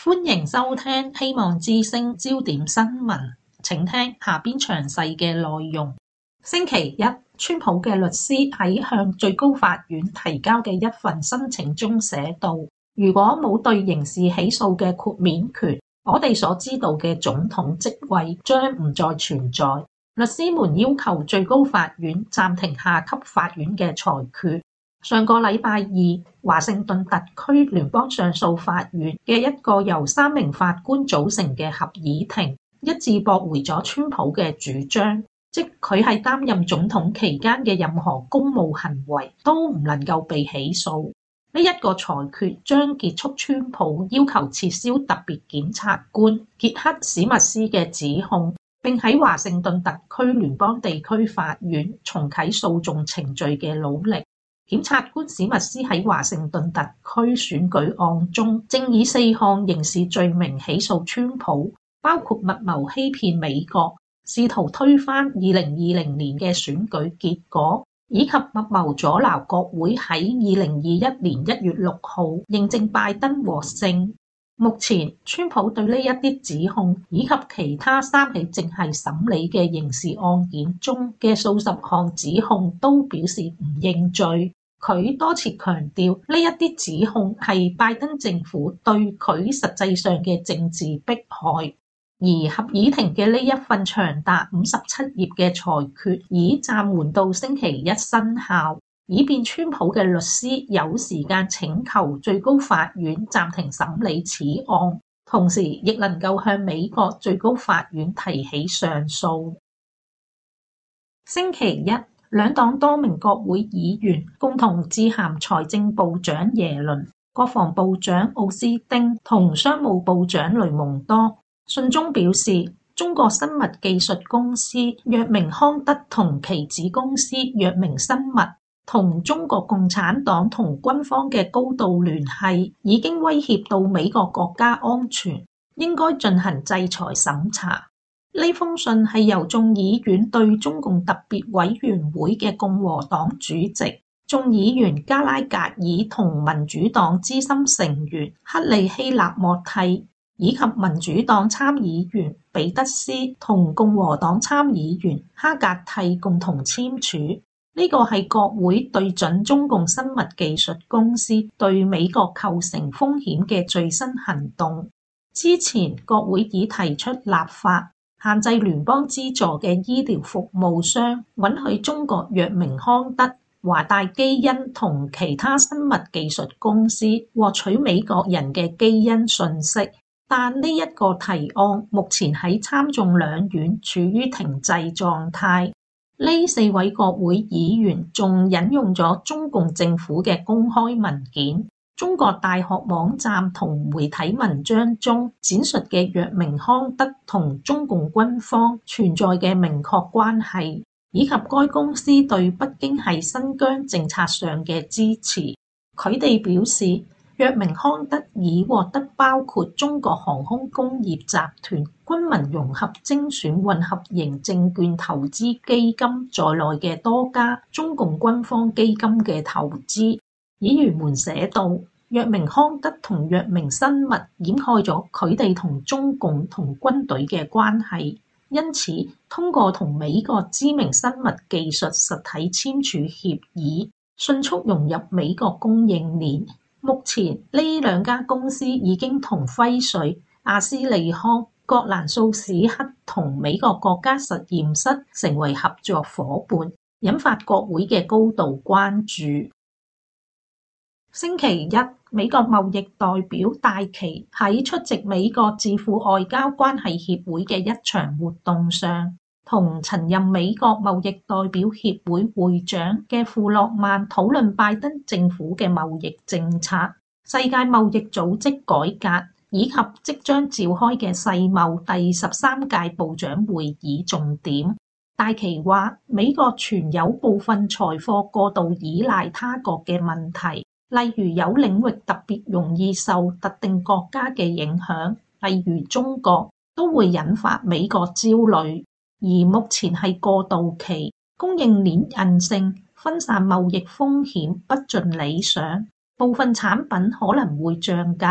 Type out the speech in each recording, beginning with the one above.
歡迎收聽希望之聲焦點新聞，請聽下邊詳細嘅內容。星期一，川普嘅律師喺向最高法院提交嘅一份申請中寫道，如果冇對刑事起訴嘅豁免權，我哋所知道嘅總統職位將唔再存在。律師們要求最高法院暫停下級法院嘅裁決。上個禮拜二，華盛頓特區聯邦上訴法院嘅一個由3名法官組成嘅合議庭一致駁回咗川普嘅主張，即佢喺擔任總統期間嘅任何公務行為都唔能夠被起訴。呢一個裁決將結束川普要求撤銷特別檢察官傑克史密斯嘅指控，並喺華盛頓特區聯邦地區法院重啟訴訟程序嘅努力。檢察官史密斯喺華盛頓特區選舉案中，正以4項刑事罪名起訴川普，包括密謀欺騙美國、試圖推翻2020年嘅選舉結果，以及密謀阻撓國會喺2021年1月6號認證拜登獲勝。目前，川普對呢一啲指控以及其他3起正係審理嘅刑事案件中嘅數十項指控都表示唔認罪。佢多次強調呢一啲指控係拜登政府對佢實際上嘅政治迫害。而合議庭嘅呢一份長達57頁嘅裁決已暫緩到星期一生效，以便川普嘅律師有時間請求最高法院暫停審理此案，同時亦能夠向美國最高法院提起上訴。星期一，兩黨多名國會議員共同致函財政部長耶倫、國防部長奧斯汀同商務部長雷蒙多。信中表示，中國生物技術公司藥明康德同其子公司藥明生物同中國共產黨同軍方嘅高度聯繫，已經威脅到美國國家安全，應該進行制裁審查。呢封信係由眾議院對中共特別委員會嘅共和黨主席、眾議員加拉格爾同民主黨資深成員克里希納莫蒂，以及民主黨參議員彼得斯同共和黨參議員哈格蒂共同簽署。呢個係國會對準中共生物技術公司對美國構成風險嘅最新行動。之前國會已提出立法，限制聯邦資助嘅醫療服務商允許中國藥明康德、華大基因同其他生物技術公司獲取美國人嘅基因信息，但呢一個提案目前喺參眾兩院處於停滯狀態。呢4位國會議員仲引用咗中共政府嘅公開文件、中國大學網站同媒體文章中展述嘅藥明康德同中共軍方存在嘅明確關係，以及該公司對北京喺新疆政策上嘅支持。佢哋表示，藥明康德已獲得包括中國航空工業集團、軍民融合精選混合型證券投資基金在內嘅多家中共軍方基金嘅投資。議員們寫道，藥明康德同藥明生物掩蓋咗佢哋同中共同軍隊嘅關係，因此通過同美國知名生物技術實體簽署協議，迅速融入美國供應鏈。目前呢2家公司已經同輝瑞、阿斯利康、葛蘭素史克同美國國家實驗室成為合作夥伴，引發國會嘅高度關注。星期一，美國貿易代表戴琪喺出席美國智庫外交關係協會嘅一場活動上，同曾任美國貿易代表協會會長嘅庫洛曼討論拜登政府嘅貿易政策、世界貿易組織改革，以及即將召開嘅世貿第13屆部長會議重點。戴琪話，美國存有部分財貨過度依賴他國嘅問題，例如有領域特別容易受特定國家嘅影響，例如中國，都會引發美國焦慮。而目前係過渡期，供應鏈韌性、分散貿易風險不盡理想，部分產品可能會漲價，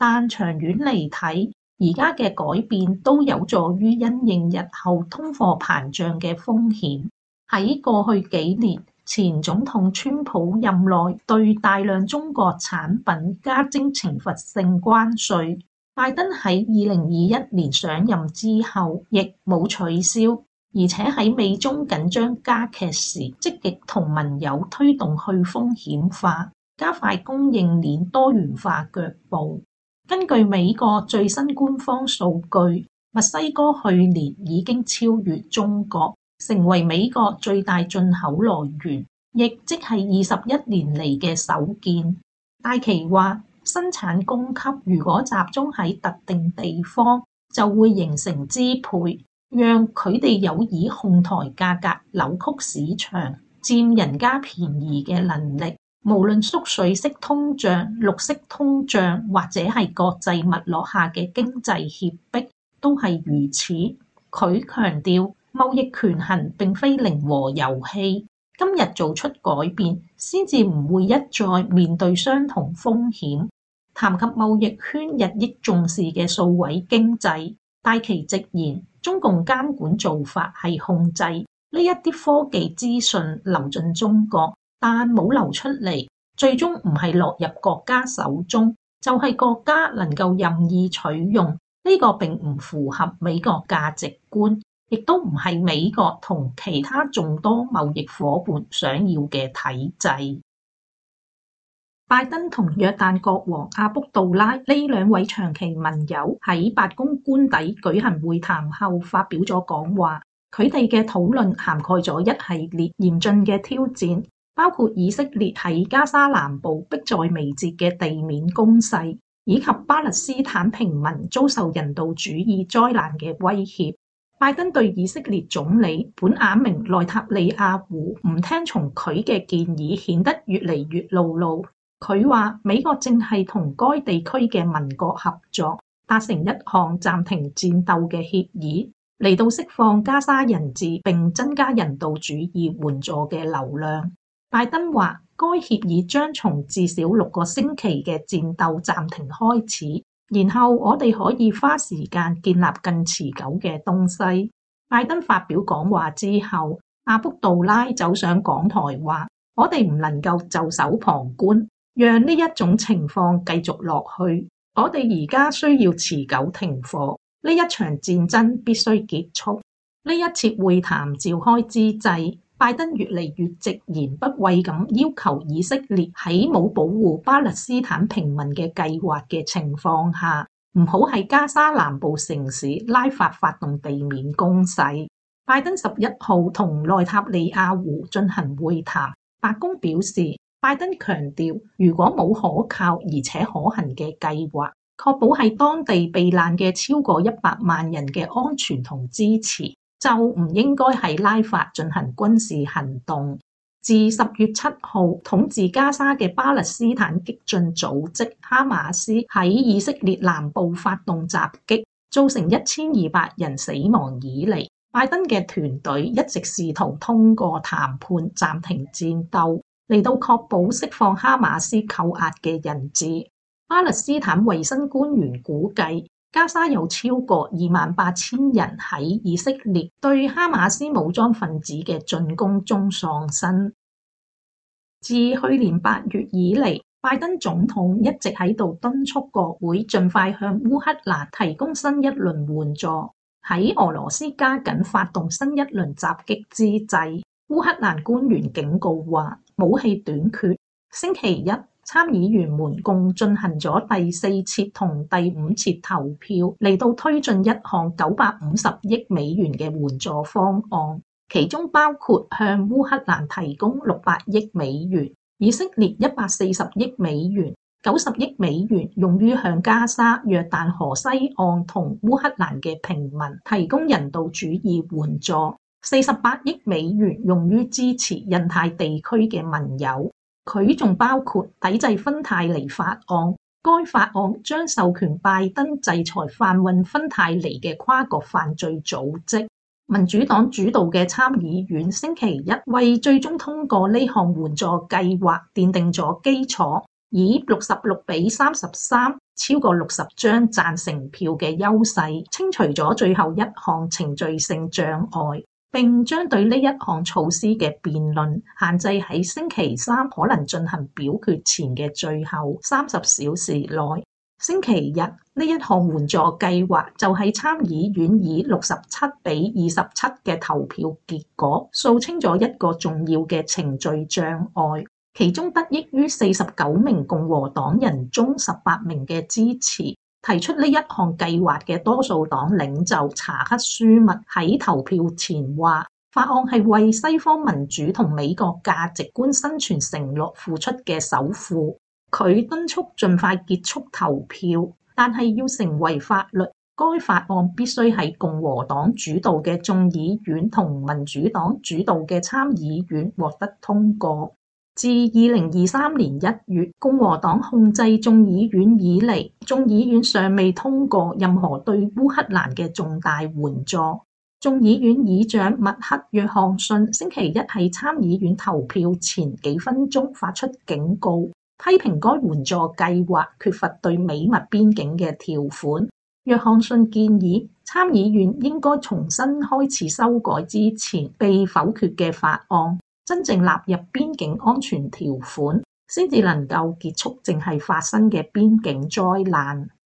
但長遠嚟睇，而家嘅改變都有助於因應日後通貨膨脹嘅風險。喺過去幾年，前總統川普任內對大量中國產品加徵懲罰性關稅，拜登喺2021年上任之後亦冇取消，而且喺美中緊張加劇時，積極同盟友推動去風險化，加快供應鏈多元化腳步。根據美國最新官方數據，墨西哥去年已經超越中國，成為美國最大進口來源，亦即係21年嚟嘅首見。戴琪話，生產供給如果集中喺特定地方，就會形成支配，讓佢哋有以哄抬價格扭曲市場、佔人家便宜嘅能力。無論縮水式通脹、綠色通脹，或者係國際脈絡下嘅經濟脅迫，都係如此。佢強調，貿易權衡並非零和遊戲，今日做出改變，先至唔會一再面對相同風險。談及貿易圈日益重視嘅數位經濟，戴琪直言，中共監管做法係控制呢一啲科技資訊流進中國，但冇流出嚟，最終唔係落入國家手中，就係國家能夠任意取用。呢個並唔符合美國價值觀，亦都唔係美國同其他眾多貿易夥伴想要嘅體制。拜登同約旦國王阿卜杜拉呢兩位長期盟友喺白宮官邸舉行會談後發表咗講話，佢哋嘅討論涵蓋咗一系列嚴峻嘅挑戰，包括以色列喺加沙南部迫在眉睫嘅地面攻勢，以及巴勒斯坦平民遭受人道主義災難嘅威脅。拜登對以色列總理本雅明內塔尼亞胡唔聽從佢嘅建議顯得越嚟越惱怒。佢話美國正係同該地區嘅盟國合作，達成一項暫停戰鬥嘅協議，嚟到釋放加沙人質並增加人道主義援助嘅流量。拜登話該協議將從至少6個星期嘅戰鬥暫停開始，然後我哋可以花時間建立更持久嘅東西。拜登發表講話之後，阿卜杜拉走上講台話，我哋唔能夠袖手旁觀，讓呢一種情況繼續落去。我哋而家需要持久停火，呢一場戰爭必須結束。呢一次會談召開之際，拜登越嚟越直言不諱咁要求以色列喺冇保護巴勒斯坦平民嘅計劃嘅情況下，唔好喺加沙南部城市拉法發動地面攻勢。拜登11號同內塔尼亞胡進行會談，白宮表示，拜登強調，如果冇可靠而且可行嘅計劃，確保喺當地避難嘅超過100萬人嘅安全同支持，就唔應該喺拉法進行軍事行動。自10月7號統治加沙嘅巴勒斯坦激進組織哈馬斯喺以色列南部發動襲擊，造成1200人死亡以嚟，拜登嘅團隊一直試圖通過談判暫停戰鬥，嚟到確保釋放哈馬斯扣押嘅人質。巴勒斯坦衛生官員估計，加沙有超過28000人喺以色列對哈馬斯武裝分子嘅進攻中喪生。自去年8月以嚟，拜登總統一直喺度敦促國會盡快向烏克蘭提供新一輪援助。喺俄羅斯加緊發動新一輪襲擊之際，烏克蘭官員警告話武器短缺。星期一，參議員們共進行咗第4次同第5次投票，嚟到推進一項950億美元嘅援助方案，其中包括向烏克蘭提供600億美元，以色列140億美元，90億美元用於向加沙、約旦河西岸同烏克蘭嘅平民提供人道主義援助，48億美元用於支持印太地區嘅盟友。佢仲包括抵制芬太尼法案，該法案將授權拜登制裁販運芬太尼嘅跨國犯罪組織。民主黨主導嘅參議院星期一為最終通過呢項援助計劃奠定咗基礎，以66比33 超過60張贊成票嘅優勢，清除咗最後一項程序性障礙，並將對呢一項措施嘅辯論限制喺星期三可能進行表決前嘅最後30小時內。星期日呢一項援助計劃就喺參議院以67比27嘅投票結果掃清咗一個重要嘅程序障礙，其中得益於49名共和黨人中18名嘅支持。提出呢一項計劃嘅多數黨領袖查克·舒密喺投票前話，法案係為西方民主同美國價值觀生存承諾付出嘅首付。佢敦促盡快結束投票，但係要成為法律，該法案必須喺共和黨主導嘅眾議院同民主黨主導嘅參議院獲得通過。自2023年1月共和黨控制眾議院以嚟，眾議院尚未通過任何對烏克蘭嘅重大援助。眾議院議長麥克約翰遜星期一喺參議院投票前幾分鐘發出警告，批評該援助計劃缺乏對美墨邊境嘅條款。約翰遜建議參議院應該重新開始修改之前被否決嘅法案，真正納入邊境安全條款，先至能夠結束正係發生嘅邊境災難。